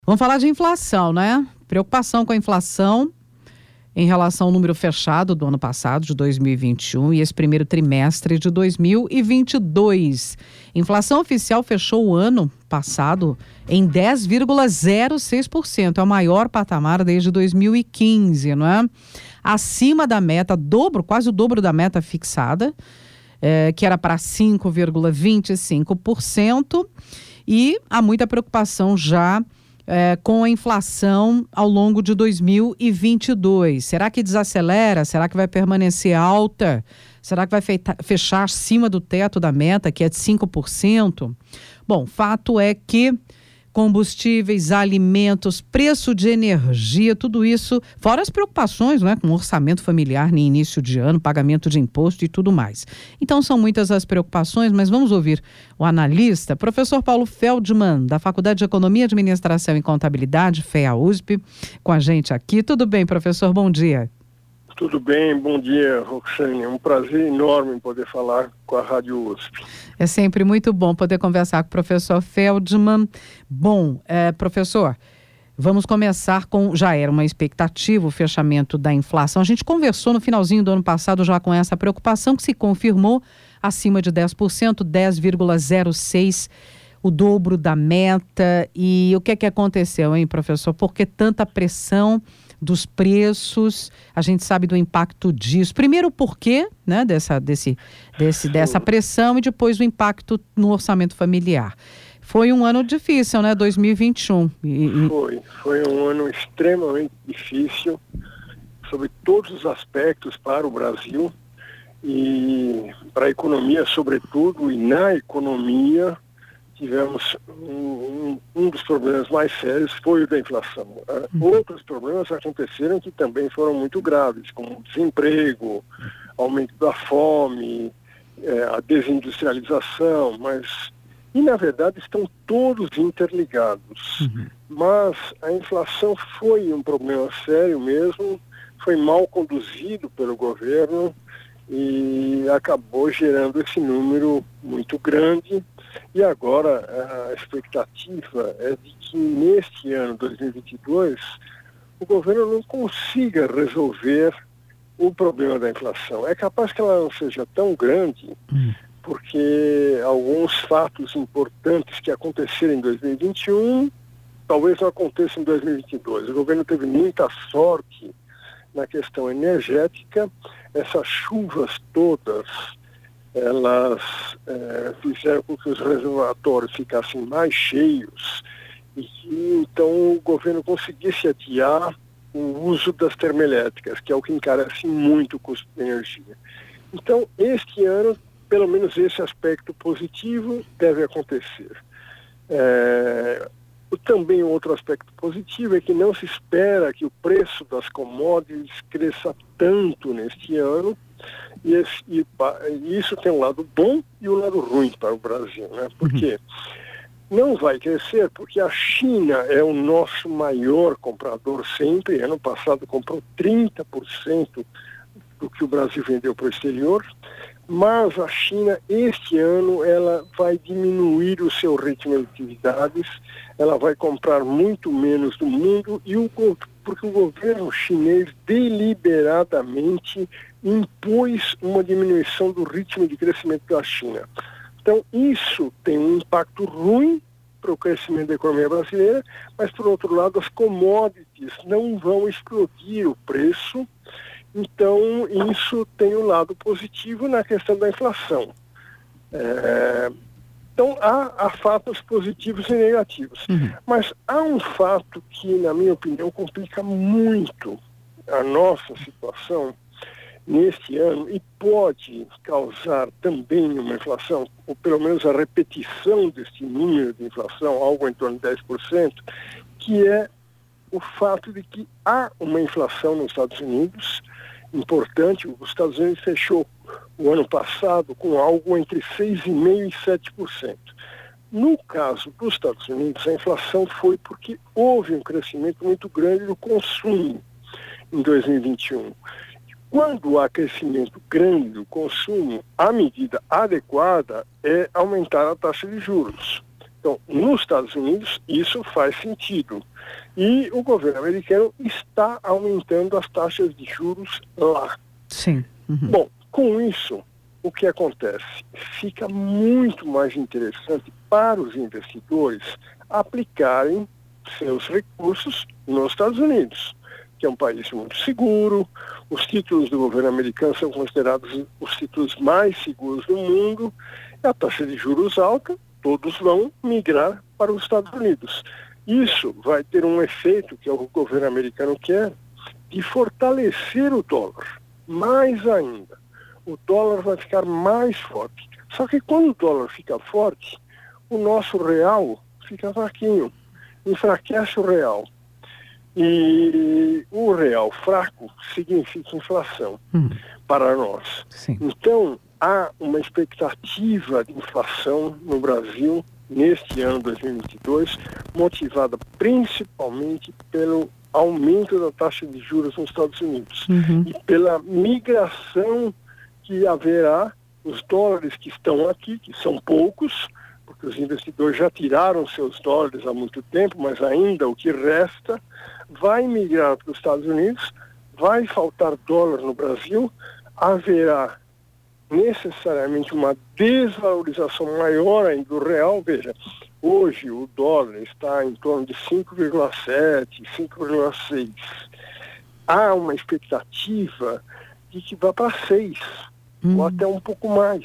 Vamos falar de inflação, né? Preocupação com a inflação em relação ao número fechado do ano passado, de 2021, e esse primeiro trimestre de 2022. Inflação oficial fechou o ano passado em 10,06%. É o maior patamar desde 2015, não é? Acima da meta, quase o dobro da meta fixada, que era para 5,25%. E há muita preocupação já com a inflação ao longo de 2022. Será que desacelera? Será que vai permanecer alta? Será que vai fechar acima do teto da meta, que é de 5%? Bom, fato é que combustíveis, alimentos, preço de energia, tudo isso, fora as preocupações, né, com o orçamento familiar no início de ano, pagamento de imposto e tudo mais. Então são muitas as preocupações, mas vamos ouvir o analista, professor Paulo Feldman, da Faculdade de Economia, Administração e Contabilidade, FEA-USP, com a gente aqui. Tudo bem, professor? Bom dia. Tudo bem, bom dia, Roxane. É um prazer enorme poder falar com a Rádio USP. É sempre muito bom poder conversar com o professor Feldman. Bom, professor, vamos começar com, já era uma expectativa, o fechamento da inflação. A gente conversou no finalzinho do ano passado já com essa preocupação que se confirmou acima de 10%, 10,06%. O dobro da meta. E o que é que aconteceu, hein, professor? Por que tanta pressão dos preços? A gente sabe do impacto disso. Primeiro o porquê, né, dessa pressão, e depois o impacto no orçamento familiar. Foi um ano difícil, né, 2021. Foi um ano extremamente difícil, sobre todos os aspectos para o Brasil e para a economia sobretudo, e na economia tivemos um dos problemas mais sérios foi o da inflação. Outros problemas aconteceram que também foram muito graves, como desemprego, aumento da fome, a desindustrialização, e na verdade estão todos interligados. Mas a inflação foi um problema sério mesmo, foi mal conduzido pelo governo e acabou gerando esse número muito grande. E agora a expectativa é de que neste ano, 2022, o governo não consiga resolver o problema da inflação. É capaz que ela não seja tão grande, porque alguns fatos importantes que aconteceram em 2021, talvez não aconteçam em 2022. O governo teve muita sorte na questão energética, essas chuvas todas, elas fizeram com que os reservatórios ficassem mais cheios e que então o governo conseguisse adiar o uso das termoelétricas, que é o que encarece muito o custo de energia. Então, este ano, pelo menos esse aspecto positivo deve acontecer. Também outro aspecto positivo é que não se espera que o preço das commodities cresça tanto neste ano, e isso tem um lado bom e um lado ruim para o Brasil, né? Porque não vai crescer porque a China é o nosso maior comprador sempre. Ano passado comprou 30% do que o Brasil vendeu para o exterior, mas a China este ano ela vai diminuir o seu ritmo de atividades, ela vai comprar muito menos do mundo porque o governo chinês deliberadamente impôs uma diminuição do ritmo de crescimento da China. Então isso tem um impacto ruim para o crescimento da economia brasileira, mas por outro lado as commodities não vão explodir o preço. Então, isso tem um lado positivo na questão da inflação. Então, há fatos positivos e negativos. Mas há um fato que, na minha opinião, complica muito a nossa situação neste ano e pode causar também uma inflação, ou pelo menos a repetição deste número de inflação, algo em torno de 10%, que é o fato de que há uma inflação nos Estados Unidos importante. Os Estados Unidos fechou o ano passado com algo entre 6,5% e 7%. No caso dos Estados Unidos, a inflação foi porque houve um crescimento muito grande do consumo em 2021. Quando há crescimento grande do consumo, a medida adequada é aumentar a taxa de juros. Então, nos Estados Unidos, isso faz sentido. E o governo americano está aumentando as taxas de juros lá. Sim. Uhum. Bom, com isso, o que acontece? Fica muito mais interessante para os investidores aplicarem seus recursos nos Estados Unidos, que é um país muito seguro. Os títulos do governo americano são considerados os títulos mais seguros do mundo. E a taxa de juros alta, todos vão migrar para os Estados Unidos. Isso vai ter um efeito, que é o que o governo americano quer, de fortalecer o dólar. Mais ainda, o dólar vai ficar mais forte. Só que quando o dólar fica forte, o nosso real fica fraquinho, enfraquece o real. E o real fraco significa inflação para nós. Sim. Então, há uma expectativa de inflação no Brasil neste ano 2022, motivada principalmente pelo aumento da taxa de juros nos Estados Unidos e pela migração que haverá. Os dólares que estão aqui, que são poucos, porque os investidores já tiraram seus dólares há muito tempo, mas ainda o que resta vai migrar para os Estados Unidos, vai faltar dólar no Brasil, haverá necessariamente uma desvalorização maior ainda do real. Veja, hoje o dólar está em torno de 5,7, 5,6. Há uma expectativa de que vá para 6, ou até um pouco mais.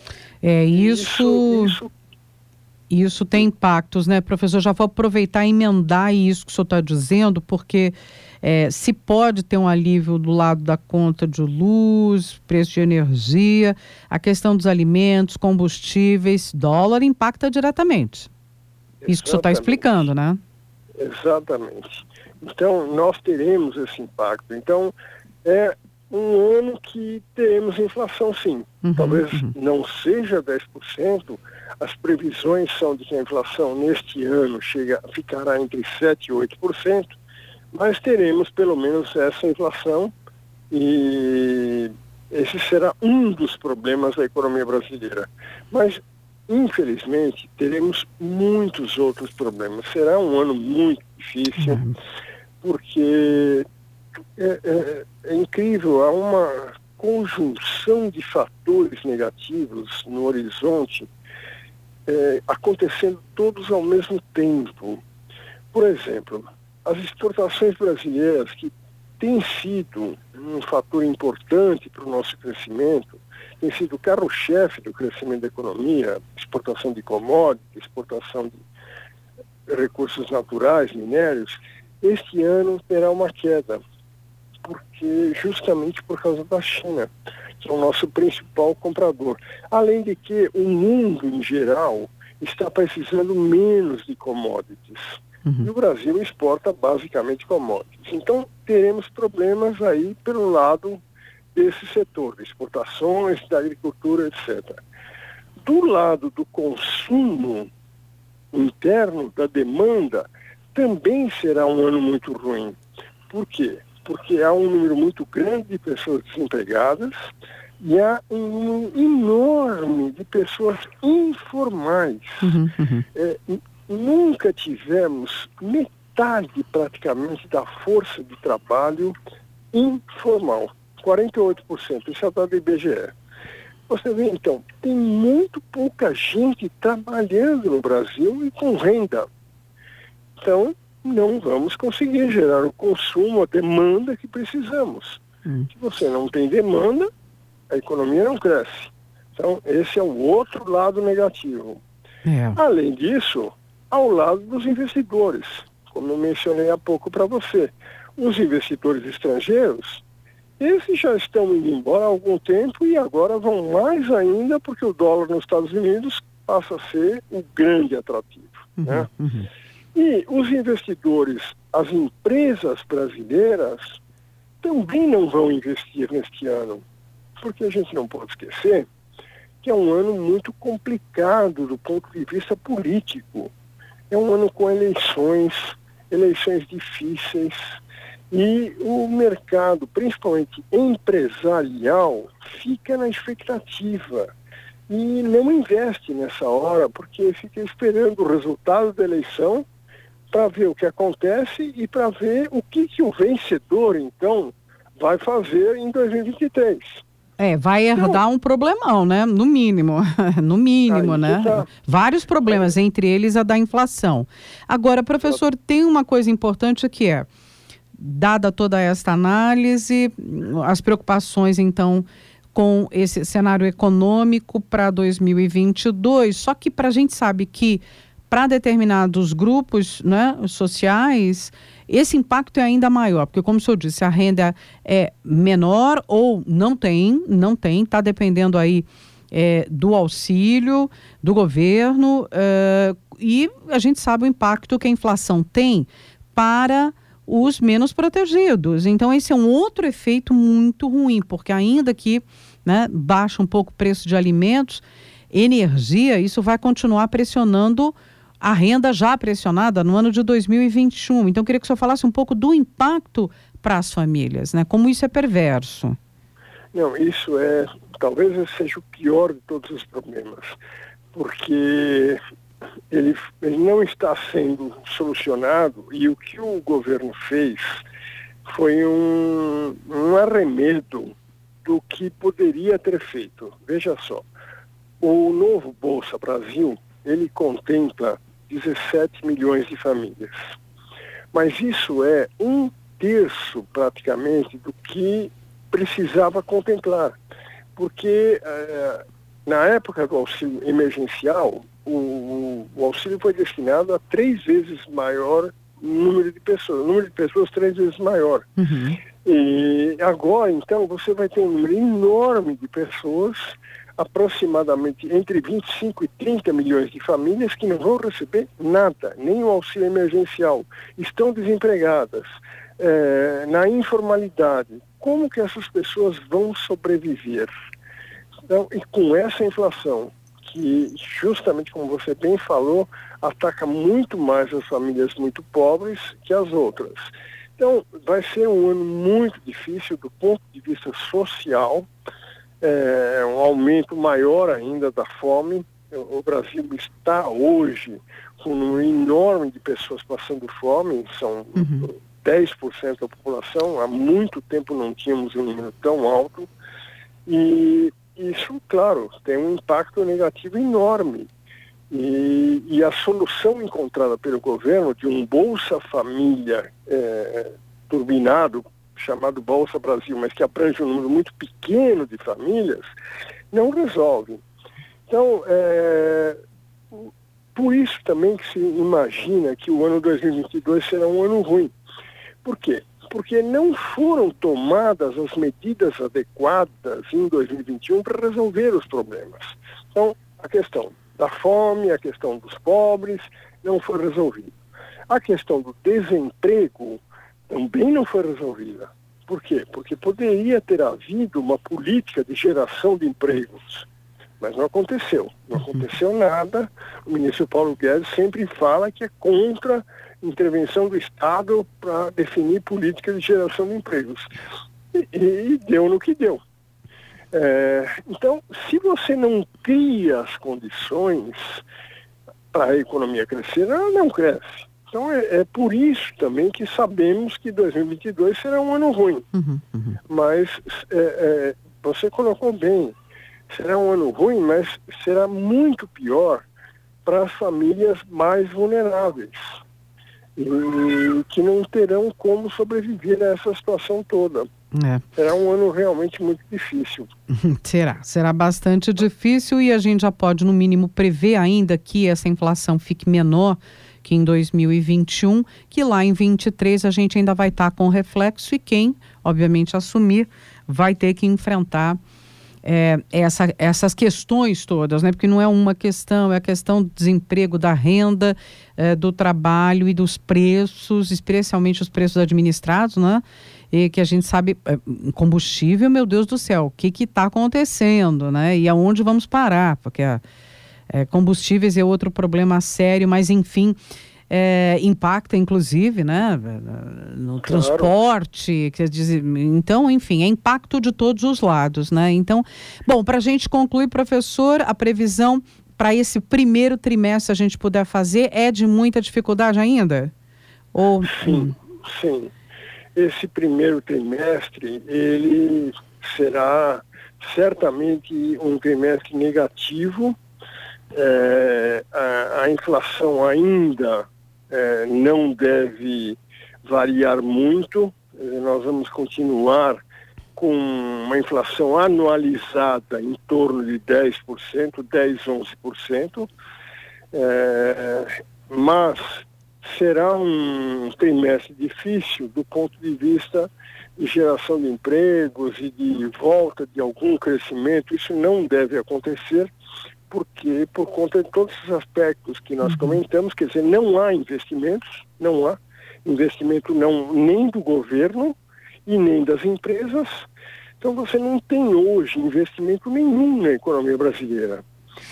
Isso tem impactos, né, professor? Já vou aproveitar e emendar isso que o senhor está dizendo, porque se pode ter um alívio do lado da conta de luz, preço de energia, a questão dos alimentos, combustíveis, dólar impacta diretamente. Isso que o senhor está explicando, né? Exatamente. Então, nós teremos esse impacto. Então, é um ano que teremos inflação, sim. Talvez não seja 10%. As previsões são de que a inflação neste ano ficará entre 7% e 8%, mas teremos pelo menos essa inflação, e esse será um dos problemas da economia brasileira. Mas, infelizmente, teremos muitos outros problemas. Será um ano muito difícil, porque é incrível, há uma conjunção de fatores negativos no horizonte, acontecendo todos ao mesmo tempo. Por exemplo, as exportações brasileiras, que têm sido um fator importante para o nosso crescimento, tem sido o carro-chefe do crescimento da economia, exportação de commodities, exportação de recursos naturais, minérios, este ano terá uma queda, justamente por causa da China, que é o nosso principal comprador. Além de que o mundo, em geral, está precisando menos de commodities. E o Brasil exporta basicamente commodities. Então, teremos problemas aí pelo lado desse setor, de exportações, da agricultura, etc. Do lado do consumo interno, da demanda, também será um ano muito ruim. Por quê? Porque há um número muito grande de pessoas desempregadas e há um número enorme de pessoas informais. Nunca tivemos metade praticamente da força de trabalho informal. 48%, isso é o dado do IBGE. Você vê, então, tem muito pouca gente trabalhando no Brasil e com renda. Então, não vamos conseguir gerar o consumo, a demanda que precisamos. Se você não tem demanda, a economia não cresce. Então, esse é o outro lado negativo. Além disso, ao lado dos investidores, como eu mencionei há pouco para você, os investidores estrangeiros, esses já estão indo embora há algum tempo e agora vão mais ainda, porque o dólar nos Estados Unidos passa a ser um grande atrativo, né? E os investidores, as empresas brasileiras, também não vão investir neste ano, porque a gente não pode esquecer que é um ano muito complicado do ponto de vista político. É um ano com eleições difíceis, e o mercado, principalmente empresarial, fica na expectativa e não investe nessa hora, porque fica esperando o resultado da eleição para ver o que acontece e para ver o que o vencedor, então, vai fazer em 2023. Vai herdar um problemão, né? No mínimo, no mínimo, né? Tá. Vários problemas, entre eles a da inflação. Agora, professor, tem uma coisa importante que é, dada toda esta análise, as preocupações, então, com esse cenário econômico para 2022, só que a gente sabe que para determinados grupos, né, sociais, esse impacto é ainda maior, porque como o senhor disse, a renda é menor ou não tem, está dependendo aí do auxílio do governo, e a gente sabe o impacto que a inflação tem para os menos protegidos. Então esse é um outro efeito muito ruim, porque ainda que, né, baixa um pouco o preço de alimentos, energia, isso vai continuar pressionando a renda já pressionada no ano de 2021. Então, eu queria que o senhor falasse um pouco do impacto para as famílias, né? Como isso é perverso. Não, isso talvez seja o pior de todos os problemas, porque ele não está sendo solucionado, e o que o governo fez foi um arremedo do que poderia ter feito. Veja só, o novo Bolsa Brasil, ele contempla 17 milhões de famílias. Mas isso é 1/3 praticamente do que precisava contemplar. Porque na época do auxílio emergencial, o auxílio foi destinado a 3 vezes maior número de pessoas 3 vezes maior. Uhum. E agora, então, você vai ter um número enorme de pessoas, aproximadamente entre 25 e 30 milhões de famílias que não vão receber nada, nem o auxílio emergencial, estão desempregadas, na informalidade. Como que essas pessoas vão sobreviver? Então, e com essa inflação, que justamente como você bem falou, ataca muito mais as famílias muito pobres que as outras. Então, vai ser um ano muito difícil do ponto de vista social, um aumento maior ainda da fome. O Brasil está hoje com um número enorme de pessoas passando fome, são 10% da população, há muito tempo não tínhamos um número tão alto, e isso, claro, tem um impacto negativo enorme. E a solução encontrada pelo governo de um Bolsa Família turbinado, chamado Bolsa Brasil, mas que abrange um número muito pequeno de famílias, não resolve. Então, por isso também que se imagina que o ano 2022 será um ano ruim. Por quê? Porque não foram tomadas as medidas adequadas em 2021 para resolver os problemas. Então, a questão da fome, a questão dos pobres não foi resolvida. A questão do desemprego também não foi resolvida. Por quê? Porque poderia ter havido uma política de geração de empregos, mas não aconteceu. Não aconteceu nada. O ministro Paulo Guedes sempre fala que é contra a intervenção do Estado para definir política de geração de empregos. E deu no que deu. Então, se você não cria as condições para a economia crescer, ela não cresce. Então, é por isso também que sabemos que 2022 será um ano ruim. Mas você colocou bem, será um ano ruim, mas será muito pior para as famílias mais vulneráveis, e que não terão como sobreviver a essa situação toda. Será um ano realmente muito difícil. Será bastante difícil, e a gente já pode, no mínimo, prever ainda que essa inflação fique menor que em 2021, que lá em 23 a gente ainda vai estar com reflexo, e quem, obviamente, assumir vai ter que enfrentar essas questões todas, né? Porque não é uma questão, é a questão do desemprego, da renda, do trabalho e dos preços, especialmente os preços administrados, né? E que a gente sabe, combustível, meu Deus do céu, o que está acontecendo, né? E aonde vamos parar? Porque combustíveis é outro problema sério, mas enfim, impacta inclusive, né, no Claro. transporte, quer dizer, então, enfim, é impacto de todos os lados, né? Então, bom, para a gente concluir, professor, a previsão para esse primeiro trimestre a gente puder fazer é de muita dificuldade ainda? Ou... Sim, sim. Esse primeiro trimestre, ele será certamente um trimestre negativo. A inflação ainda não deve variar muito. Nós vamos continuar com uma inflação anualizada em torno de 10%, 10, 11%, mas será um trimestre difícil do ponto de vista de geração de empregos e de volta de algum crescimento. Isso não deve acontecer, porque por conta de todos os aspectos que nós comentamos, quer dizer, não há investimentos, não há investimento nem do governo e nem das empresas. Então você não tem hoje investimento nenhum na economia brasileira.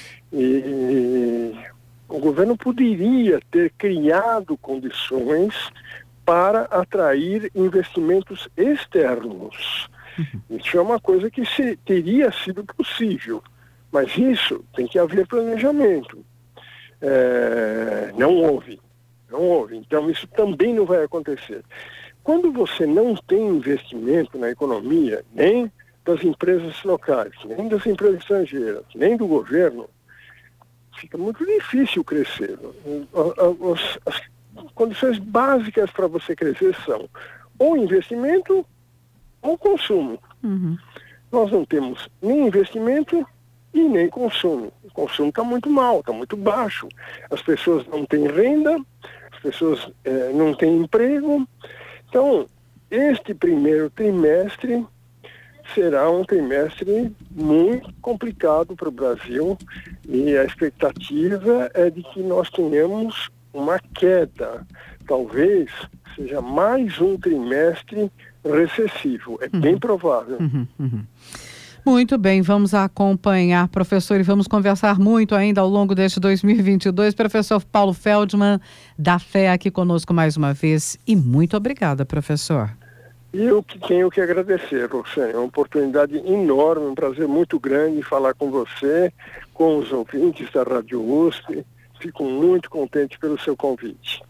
E o governo poderia ter criado condições para atrair investimentos externos. Isso é uma coisa que teria sido possível, mas isso tem que haver planejamento. Não houve. Então isso também não vai acontecer. Quando você não tem investimento na economia, nem das empresas locais, nem das empresas estrangeiras, nem do governo, fica muito difícil crescer. As condições básicas para você crescer são ou investimento ou consumo. Nós não temos nem investimento e nem consumo. O consumo está muito mal, está muito baixo. As pessoas não têm renda, as pessoas não têm emprego. Então, este primeiro trimestre será um trimestre muito complicado para o Brasil e a expectativa é de que nós tenhamos uma queda. Talvez seja mais um trimestre recessivo. É bem provável. Muito bem, vamos acompanhar, professor, e vamos conversar muito ainda ao longo deste 2022. Professor Paulo Feldman, da FEA, aqui conosco mais uma vez. E muito obrigada, professor. Eu que tenho que agradecer, Roxane. É uma oportunidade enorme, um prazer muito grande falar com você, com os ouvintes da Rádio USP. Fico muito contente pelo seu convite.